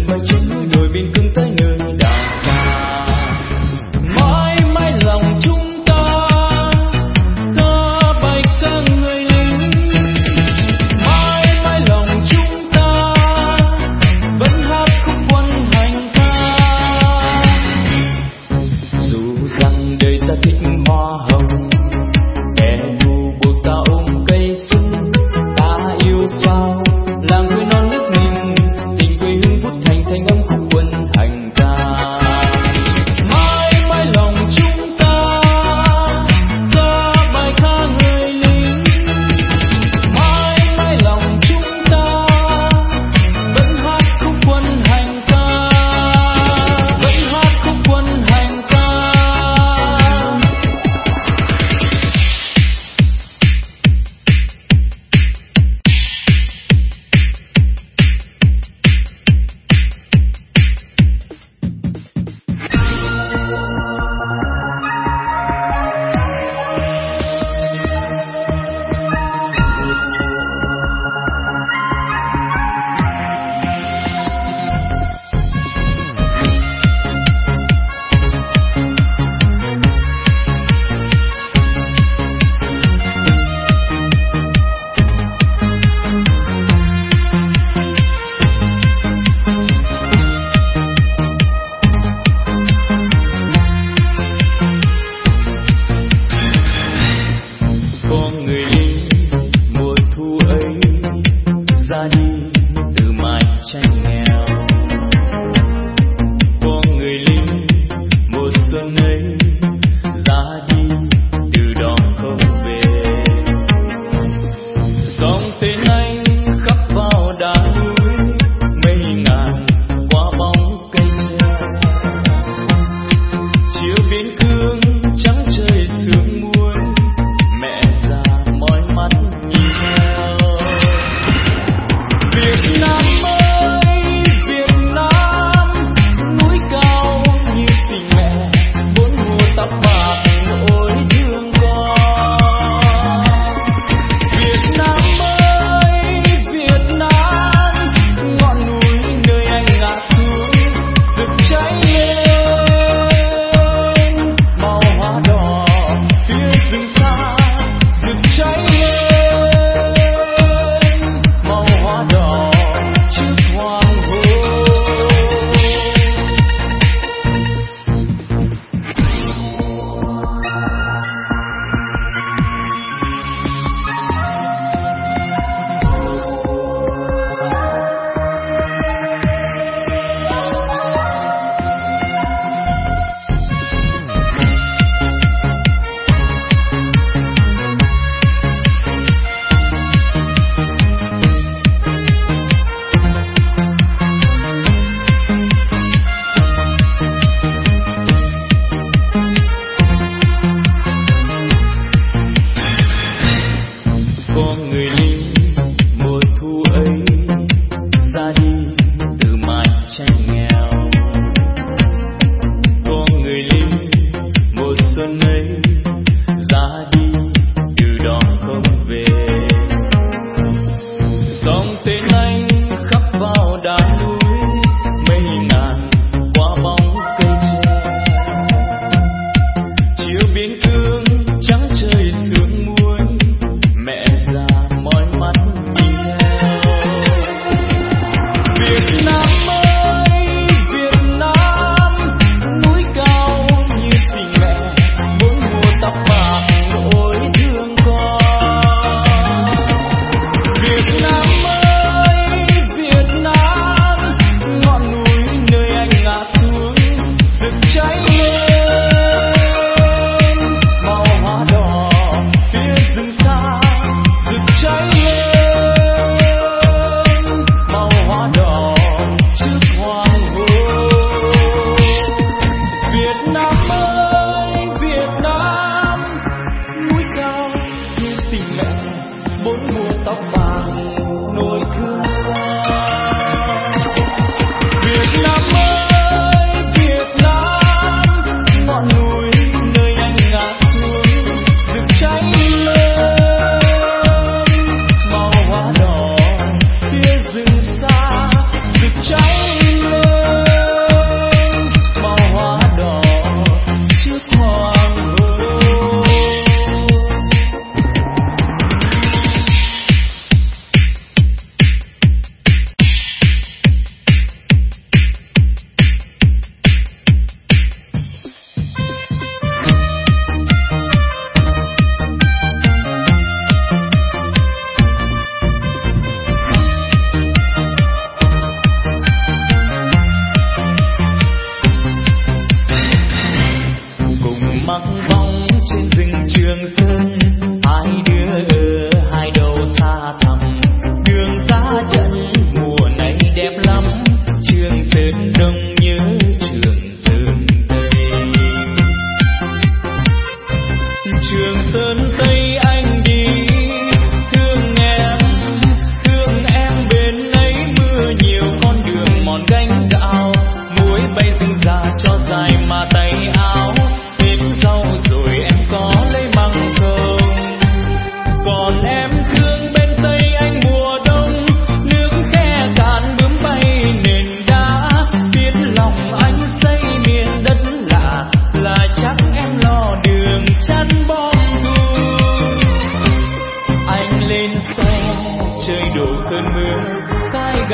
vai trên đồi biên cương tới nơi đảo xa. Mãi mãi lòng chúng ta bài ca người lính, mãi mãi lòng chúng ta vẫn hát khúc quân hành ca. Dù rằng đời ta thích hoa hồng, kẻ thù buộc ta ôm cây súng, ta yêu sao làng quê non nước mình, tình quê hương phút thành âm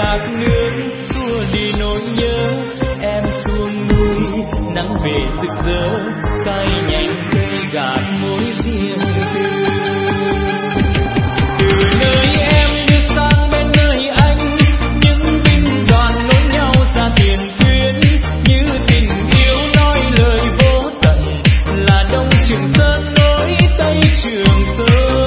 gạt nước xua đi nỗi nhớ. Em xuống núi nắng về rực rỡ, cay nhành cây gạt mối riêng tư. Từ nơi em đưa sang bên nơi anh, những binh đoàn nối nhau ra tiền tuyến. Như tình yêu nói lời vô tận, là Đông Trường Sơn nối Tây Trường Sơn.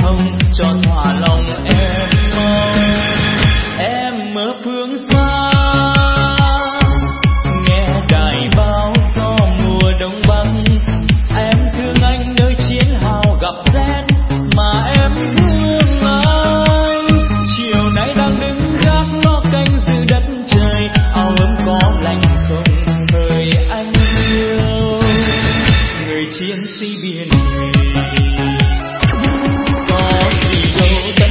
thông cho thỏa lòng em mong. Em ở phương xa nghe đài báo gió mùa đông bắc, em thương anh nơi chiến hào gặp rét mà em thương anh. Chiều nay đang đứng gác lo canh giữ đất trời, áo ấm có lạnh không hỡi anh yêu. Người chiến sĩ biển người có gì đâu tất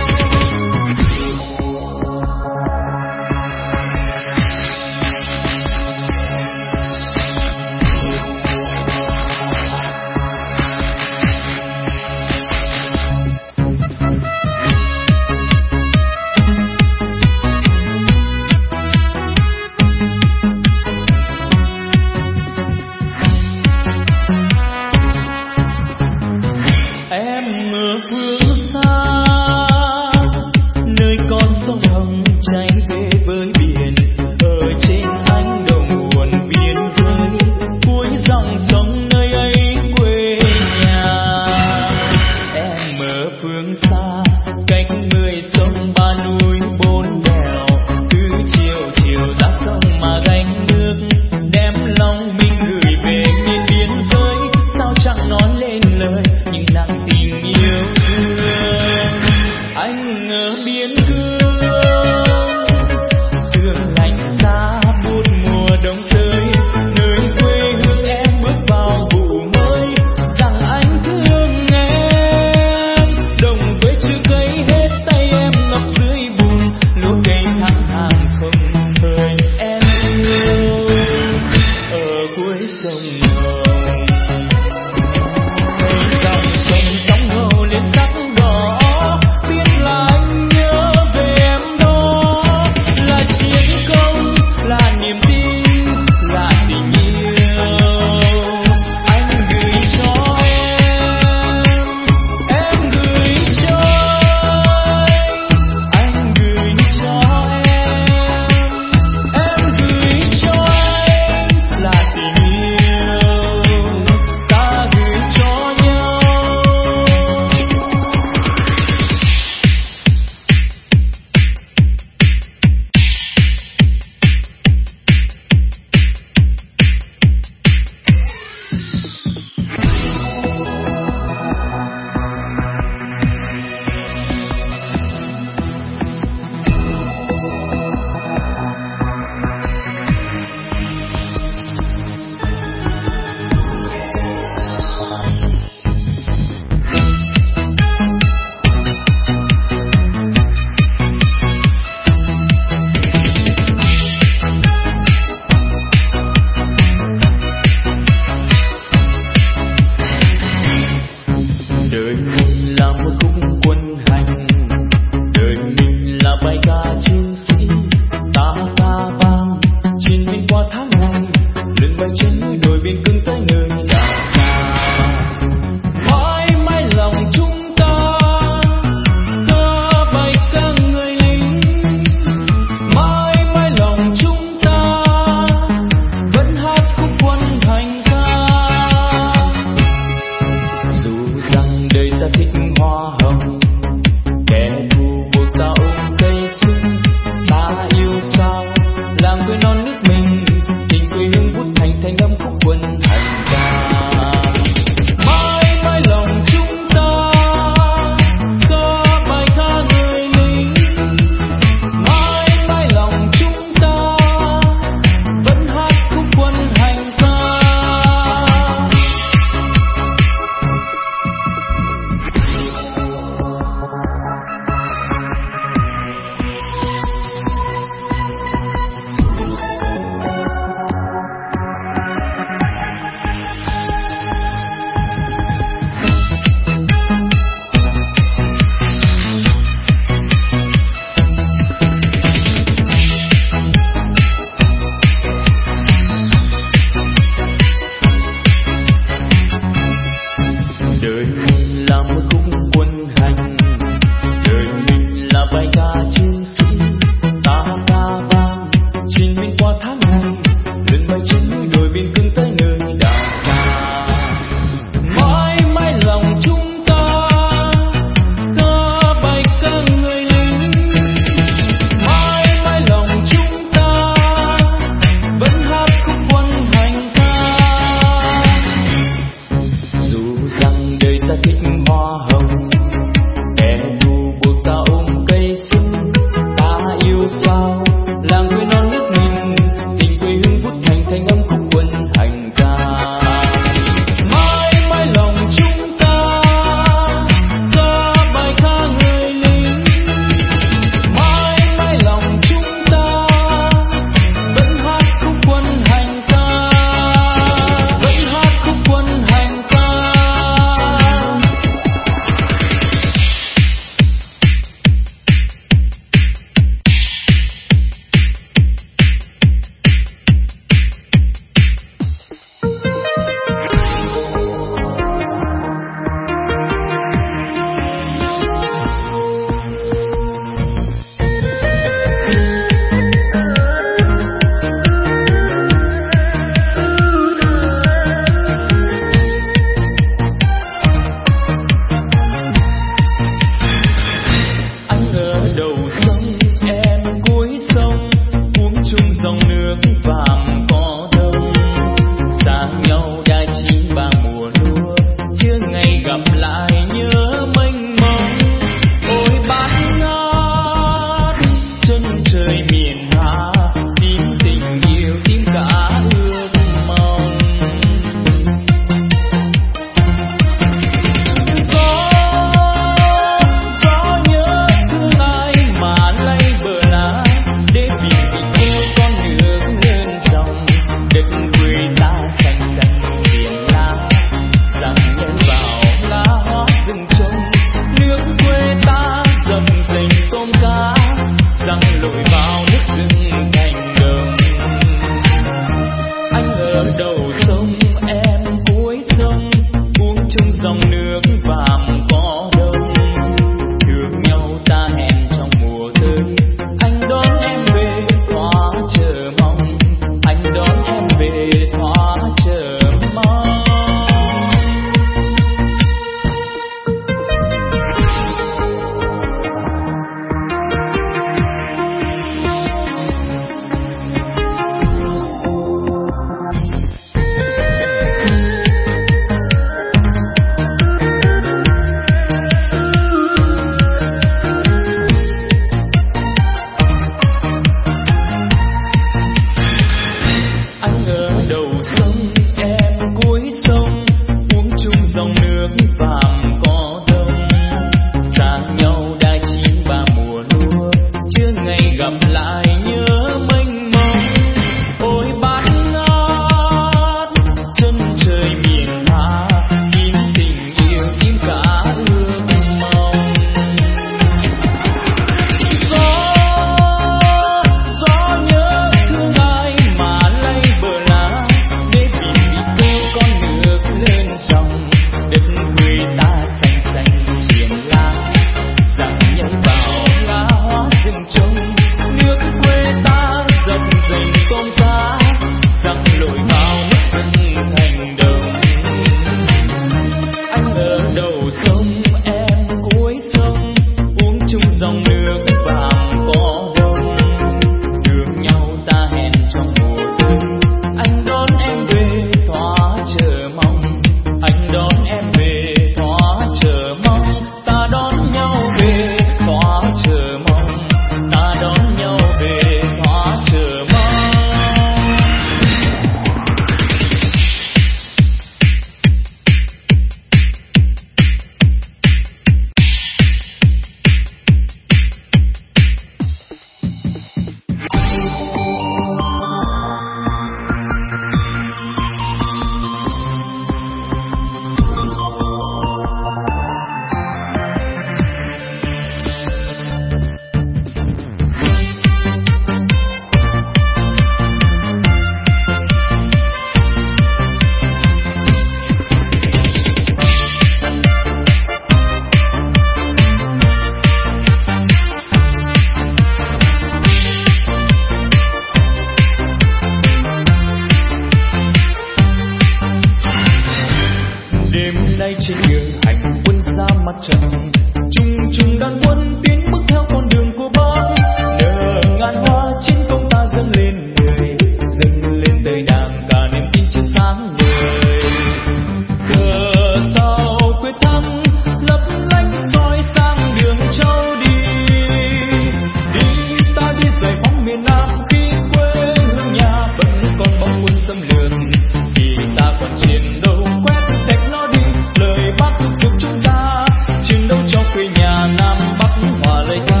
Đêm nay trên đường hành quân ra mặt trận, chung chung đàn quân tiến bước theo con đường của Bác. Nở ngàn hoa chiến công ta dâng lên người, dâng lên đời Đảng cả niềm tin chiếu sáng người. Cờ sao quyết thắng lấp lánh soi sang đường châu đi, đi ta đi giải phóng miền Nam khi quê hương nhà vẫn còn bom quân xâm lược, vì ta còn chiến đấu quét sạch nó đi. Lời Bác thúc giục chúng ta chiến đấu cho quê nhà Nam Bắc hòa lời ca.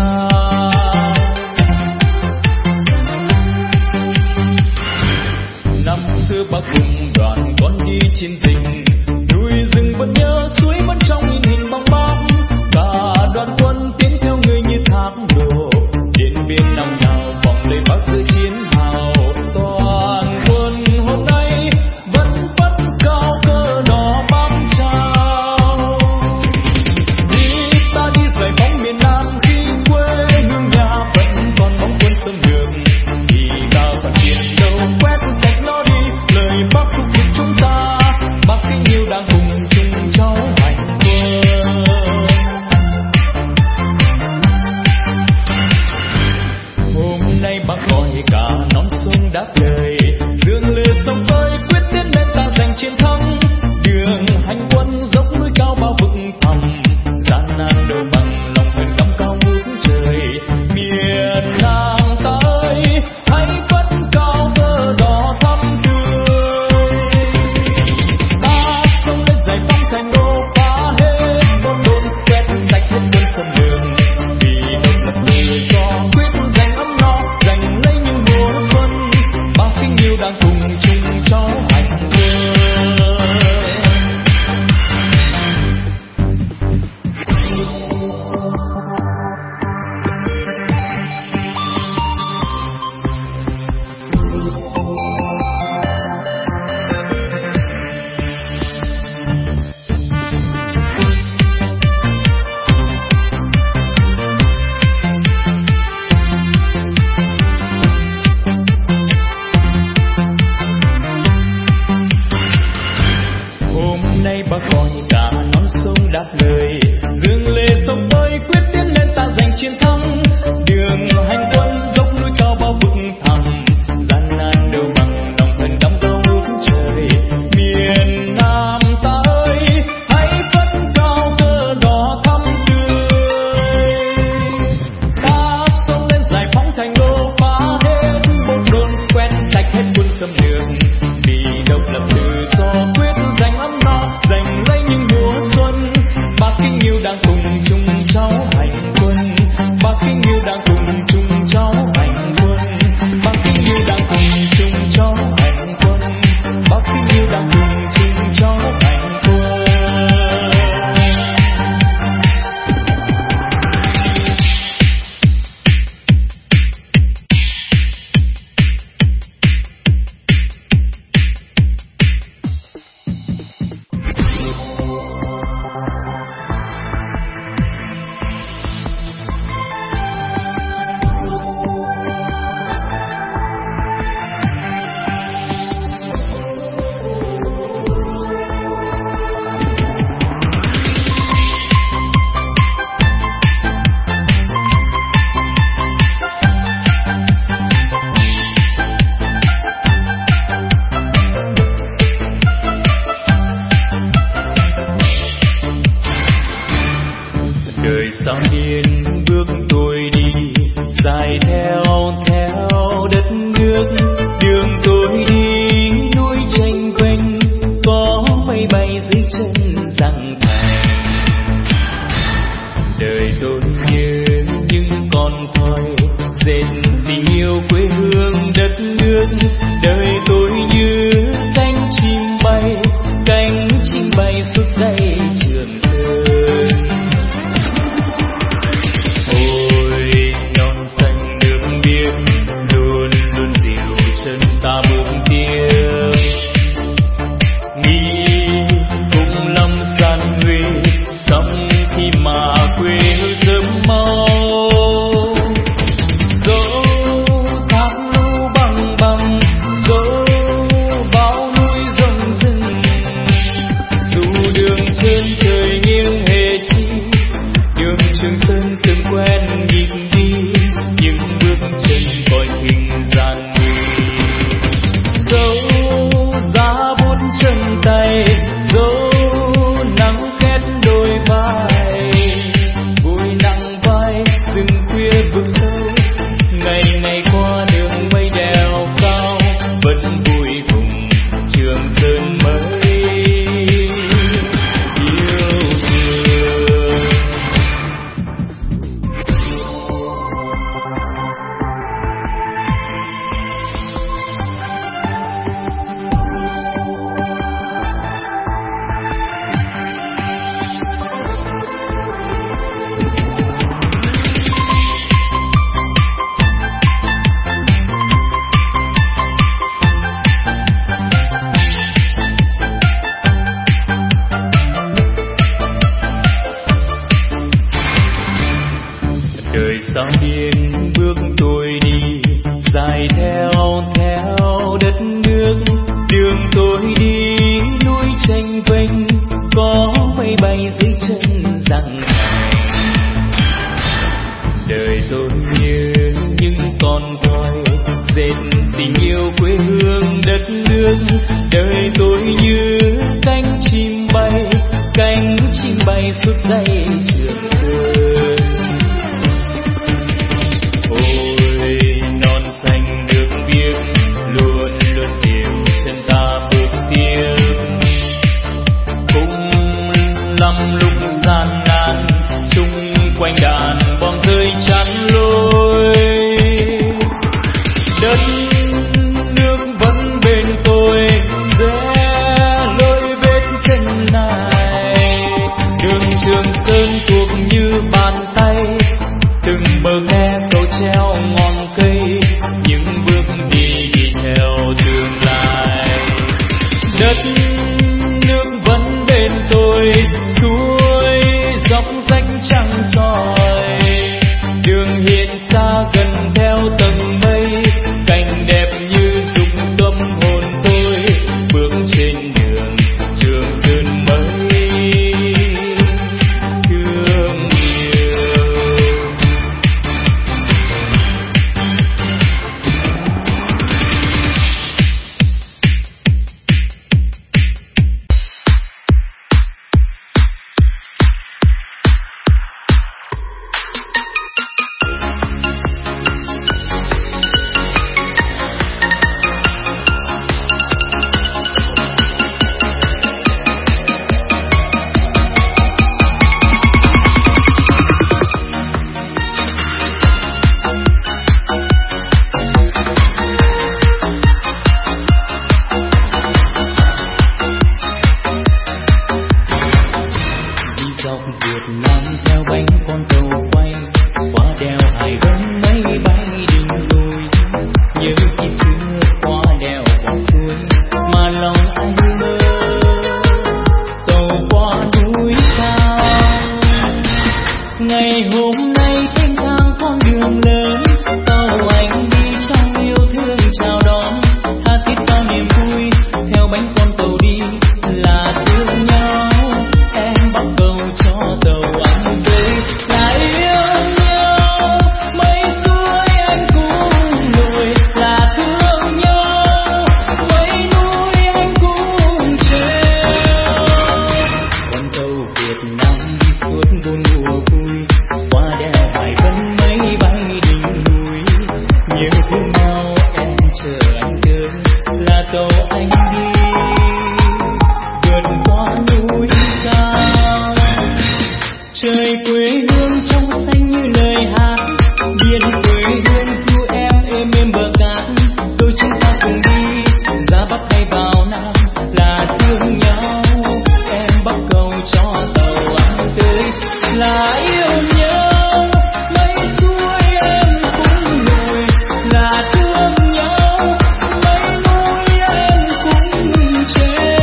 Năm xưa Bác cùng đoàn con đi chiến dịch, núi rừng vẫn nhớ, suối vẫn trong in hình bóng Bác. Cả đoàn quân tiến theo người như thác đổ, Điện Biên năm nào vọng lời Bác giữa chiến hào. Toàn quân hôm nay vẫn phất cao cờ đỏ bám trao, đi ta đi giải phóng miền Nam khi quê hương nhà vẫn còn bóng quân xâm lược, vì ta còn chiến đấu quét sạch nó đi. Lời Bác thúc giục chúng ta, Bác kính yêu đang cùng chung cháu hành quân. Hôm nay Bác gọi cả non sông đáp lời, dương lệ sông tới quyết tiến lên ta giành chiến thắng. Đường hành quân dốc núi cao bao vực thẳm, gian nan đâu bằng lòng huyền cắm cao ngút trời. Miền Nam ta ơi hãy phất cao cờ đỏ thắm tươi, ta xông lên giải phóng thành đô, phá hết bom đồn quét sạch hết quân xâm lược, vì độc lập tự do quyết giành ấm no, giành lấy những mùa xuân. Bác kính yêu đang cùng chung cháu hành quân. Hôm nay Bác gọi cả non sông đáp lời, dương lệ sông tới quyết tiến lên ta giành chiến thắng. Đường hành quân dốc núi cao bao vực thẳm, gian nan đâu bằng lòng thần đắm cao ngút trời. Miền Nam ta ơi hãy phất cao cờ đỏ thắm tươi, ta xông lên giải phóng thành đô, phá hết bom đồn quét sạch hết quân xâm lược, vì độc lập tự do quyết giành ấm no, giành lấy những mùa xuân. Bác kính yêu đang cùng chung cháu hành quân, Bác kính yêu đang cùng chung cháu hành quân, Bác kính yêu đang cùng chung cháu hành quân, Bác kính yêu đang cùng chung cháu hành quân. Đời sao điên bước tôi đi, dài theo đất nước. Đường tôi đi núi tranh quanh, có mây bay dưới chân răng thành. Đời tôi như những con thoi dệt tình yêu quê hương đất nước. Đời tôi như cánh chim bay suốt dây Trường Sơn. Ôi non xanh nước biếc luôn luôn dịu chân ta bước tiếp. Nghĩ cũng lắm gian nguy, sống khi mà quê sớm mau. Dẫu thác lũ băng băng, dẫu bao núi rừng rừng, dù dây trường sơn. Ôi non xanh nước biếc luôn luôn dìu chân ta bước tiếp, cũng lắm lúc gian nan chung quanh đàn bom rơi chắn lối. Đất nước vẫn bên tôi, rẽ lối vết chân này. Đường Trường Sơn thuộc như bàn tay, từng bờ khe cầu treo ngọn cây, những bước đi đi theo tương lai. Đất nước vẫn bên tôi, suối dốc rách trăng soi, đường hiện xa gần theo tầng mây, cảnh đẹp như dục tâm hồn tôi, bước trên đường Trường Sơn mới thương yêu. Dọc Việt Nam theo bánh con tàu quay, qua đèo Hải Vân máy bay đỉnh núi. Nhớ khi xưa qua đèo qua suối, mà lòng anh mơ tàu qua núi cao. Ngày hôm nay thanh thang con đường lớn, tàu anh đi trong yêu thương chào đón, tha thiết bao niềm vui theo bánh con tàu đi là thương nhau. Em bắt cầu cho tàu anh tới là yêu nhau, mấy suối anh cũng lội là thương nhau, mấy núi anh cũng treo. Con tàu Việt Nam đi suốt bốn mùa vui, qua đèo Hải Vân máy bay đỉnh núi. Nhớ thương nhau em chờ anh tới là tàu anh đi vượt qua núi cao. Trời quê hương trong xanh như lời hát, biển quê hương du em êm êm bờ cát. Đôi chúng ta cùng đi ra Bắc hay vào Nam là thương nhau. Em bắt cầu cho tàu anh tới là yêu nhau, mấy suối em cũng lội là thương nhau, mấy núi em cũng treo.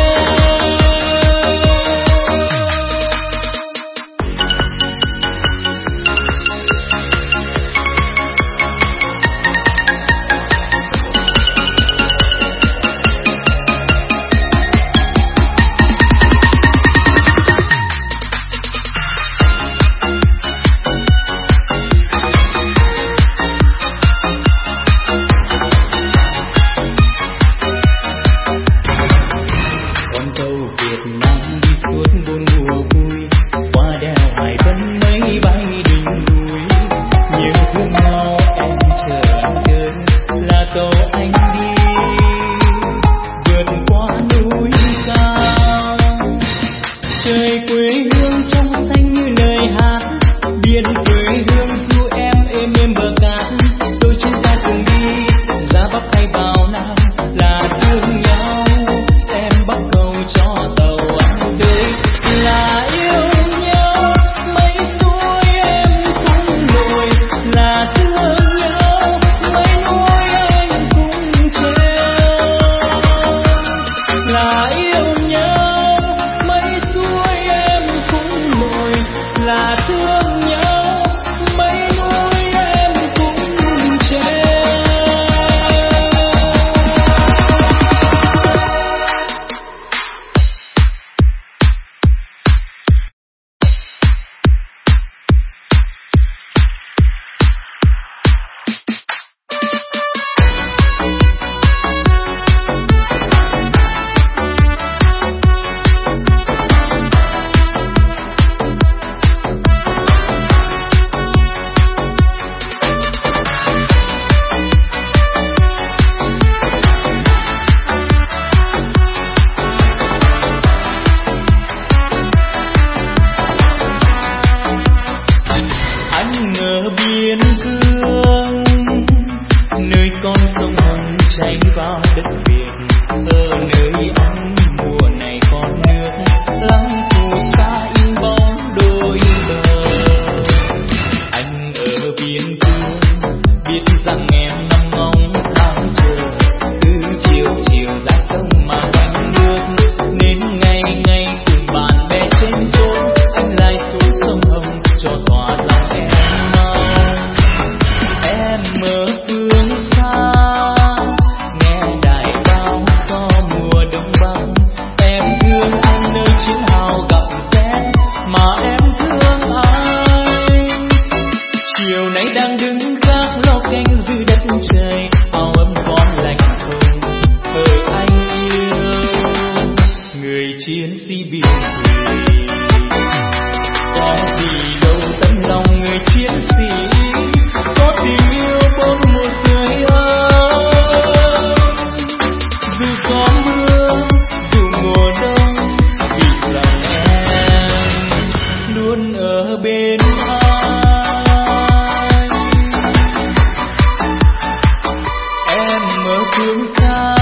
Con tàu Việt Nam đi suốt bốn mùa vui, qua đèo Hải Vân máy bay đỉnh núi. Nhớ thương nhau em chờ anh tới là tàu anh đi vượt qua núi cao. Trời quê hương trong xanh như lời hát, biển quê hương du em êm êm bờ cát. Đôi chúng ta cùng đi ra Bắc hay vào Nam là thương nhau. Em bắt cầu cho tàu anh tới là yêu nhau, mấy suối em cũng lội là thương nhau, mấy núi anh cũng treo là yêu nhau, mấy suối em cũng lội là thương nhau, sĩ biển thủy. Có gì đâu tấm lòng người chiến sĩ, có tình yêu bốn mùa tươi ấm. Dù có mưa, dù mùa đông, vì rằng em luôn ở bên anh. Em ở phương xa,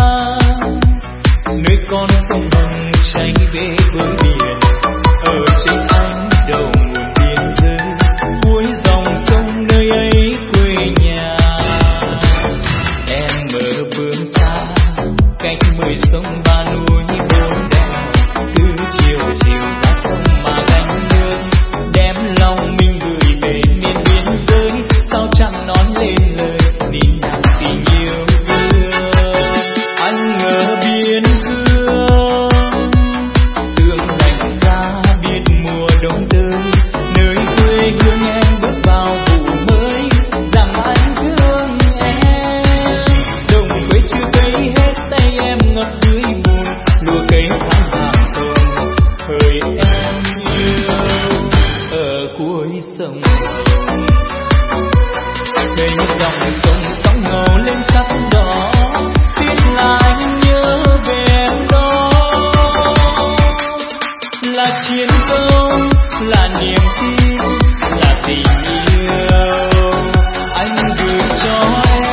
nơi con sông Hồng chảy về với biển, ở trên ánh đầu nguồn biên giới, cuối dòng sông nơi ấy quê nhà. Em ở phương xa, cách 10 sông 3 núi 4 đèo, cứ chiều chiều ra sông mà gánh nước, đem lòng mình gửi về miền biên giới. Sao chẳng nói lên lời niềm đam tình yêu thương. Anh ở biên cương, sương lạnh giá biết mùa đông tới, nơi quê hương em bước vào vụ mới, rằng anh thương em. Đồng quê chưa cấy hết, tay em ngập dưới bùn, lúa cấy tháng hàng tồn, hỡi em yêu ở cuối sông Hồng. Đây dòng sông sóng ngầu lên sắc đỏ, biết là anh nhớ về em đó. Là chiến công, là niềm tin, là tình yêu anh gửi cho em.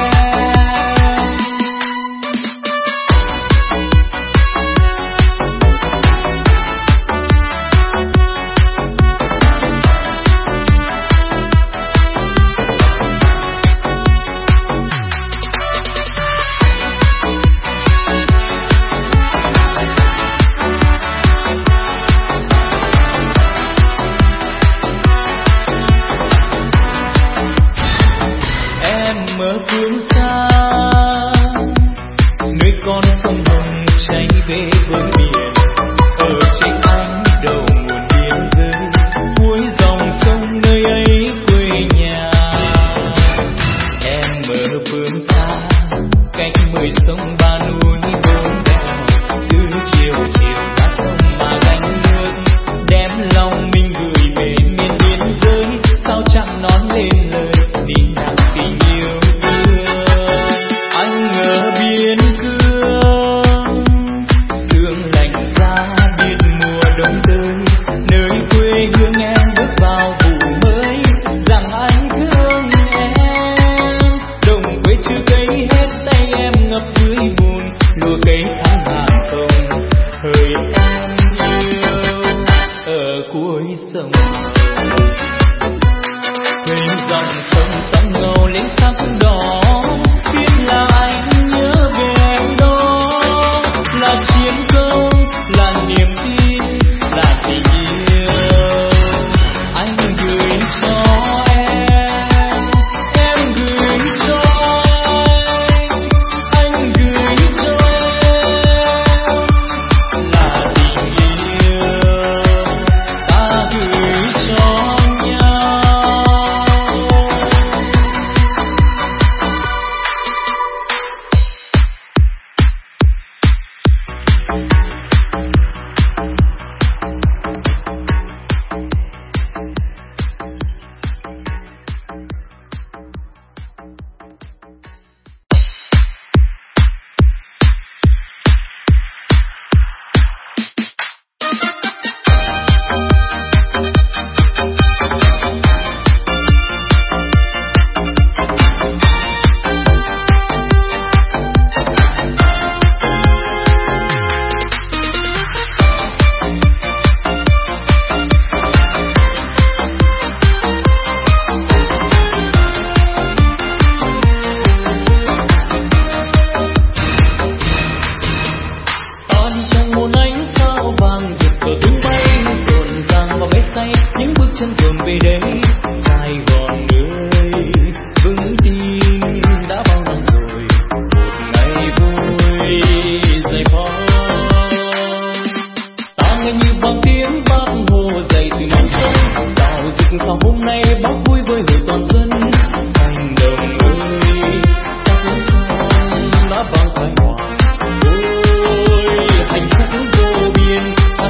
Em ở phương xa, nơi con sông Hồng chảy về với biển, ở trên ánh đầu nguồn biên giới, cuối dòng sông nơi ấy quê nhà. Em ở phương xa, cách 10 sông 3 núi 4 đèo, cứ chiều chiều ra sông mà gánh nước, đem lòng mình gửi về miền biên giới. Sao chẳng nói lên lời niềm đam tình yêu thương. Anh ở biên cương, sương lạnh giá biết mùa đông tới, nơi quê hương em bước vào vụ mới, rằng anh thương em. Đồng quê chưa cấy hết, tay em ngập dưới bùn, lúa cấy tháng hàng không, hỡi em yêu ở cuối sông Hồng. Bên dòng sông sóng ngầu lên sắc đỏ, biết là anh nhớ về em đó. Là chiến công, là niềm tin, là tình yêu anh gửi cho em gửi cho anh gửi cho em. Là tình yêu ta gửi cho nhau. Chân dồn về đây Sài Gòn ơi, vững tin đã bao năm rồi, một ngày vui dày phong. Ta nghe như vang tiếng Bác Hồ dậy từ non sông, dạo dực sao hôm nay bác vui với người toàn dân. Thành Đồng ơi, ta cũng son đã vang khai hoàng, ôi hạnh phúc vô biên.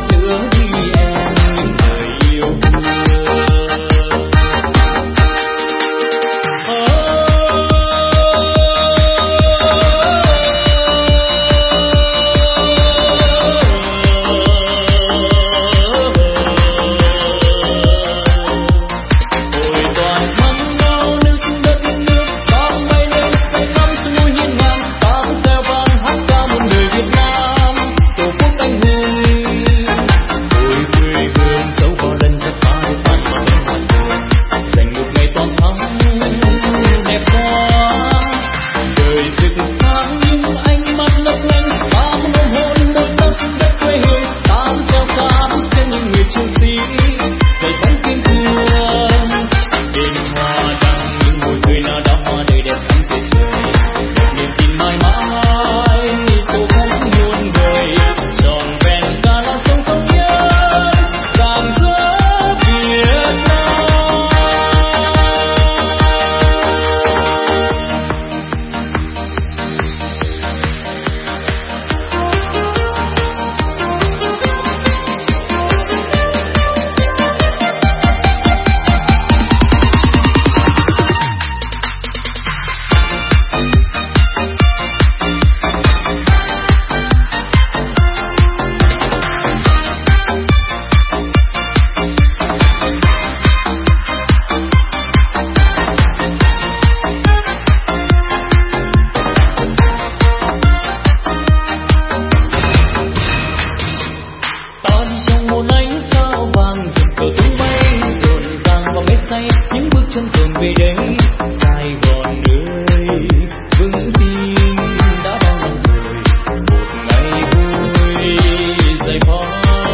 ánh sao vàng rực cờ tung bay rộn ràng vào mê say những bước chân dồn về đây Sài Gòn ơi vững tin đã bao năm rồi một ngày vui dày vò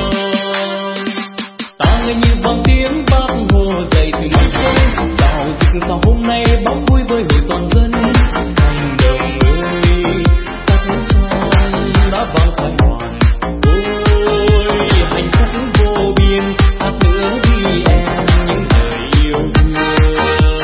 ta nghe như vang tiếng Bác Hồ dậy từ mắt sông dạo rực sao hôm nay bóng vui với hội toàn dân thành đồng ơi ta thấy son đã vang khải hoàn ôi hạnh phúc vô biên hát nữa vì em những lời yêu thương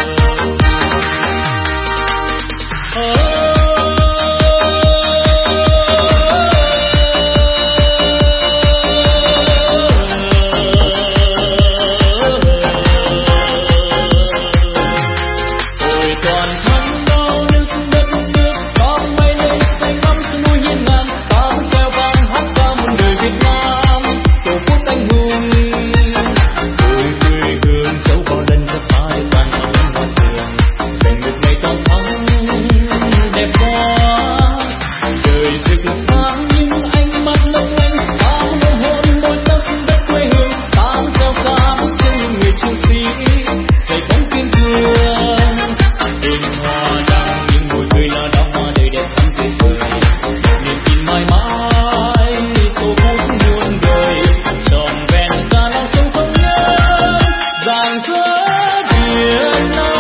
ôi toàn thắng đau nước đất nước ta bay lên xanh ngắm sông núi hiên ngang ta reo vang hát ca muôn đời Việt Nam tổ quốc anh hùng ôi quê hương dẫu bao lần thất bại toàn thắng hoa tường giành được ngày toàn thắng đẹp quá trời rực sáng những ánh mắt lấp lánh ta muốn hôn đôi tóc đất quê hương ta reo ca bước chân những người chiến sĩ dày bóng kiên cường bên hoa đăng những mùi cười là đóa hoa đời đẹp thắm tươi cười niềm tin mãi mãi tổ quốc muôn đời trọn vẹn cả lòng sông không nhớ vàng khói Việt Nam.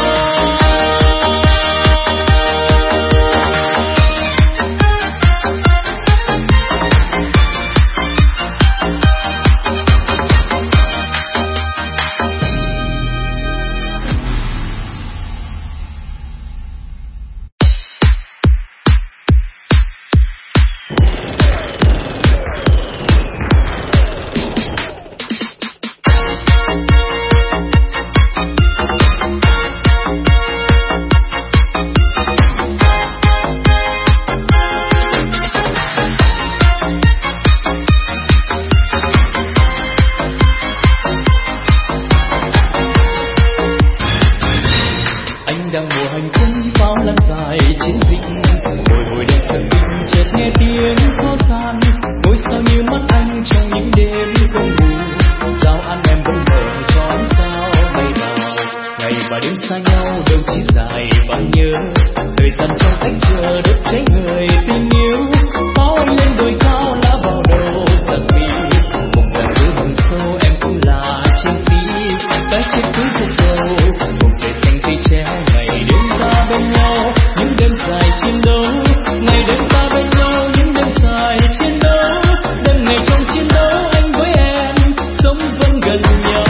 Anh đang mùa hành quân pháo lan dài chiến dịch bồi hồi đêm sân binh chợt nghe tiếng khó gian ngôi sao như mắt anh trong những đêm không ngủ giao an em vẫn mở cho ánh sao bay vào ngày và đêm xa nhau đâu chỉ dài và nhớ thời gian trong cách chờ đợi cháy người tình yêu pháo anh lên đồi cao lá vào đầu giặc đi một dàn dưới hầm sâu em cũng là chiến sĩ cái chết cứ không đâu một trời xanh cây treo ngày đêm ta bên nhau những đêm dài chiến đấu ngày đêm ta bên nhau những đêm dài chiến đấu đêm ngày trong chiến đấu anh với em sống vẫn gần nhau.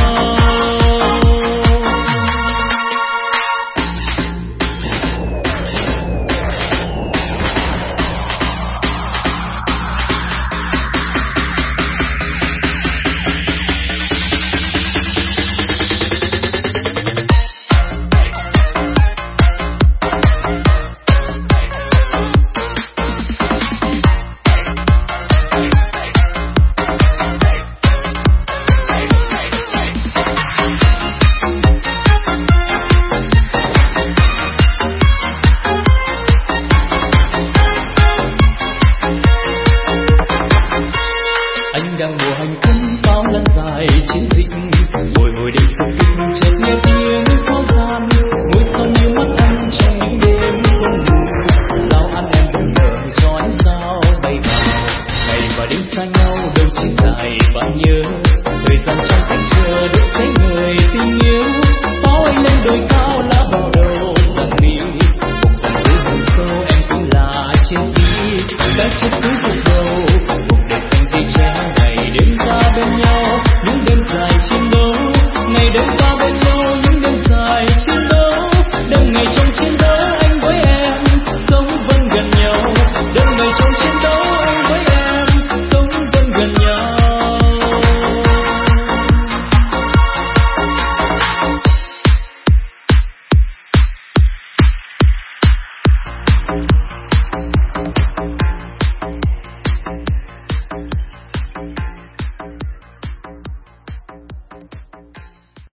Anh đang mùa hành quân pháo lan dài chiến dịch bồi hồi đêm sân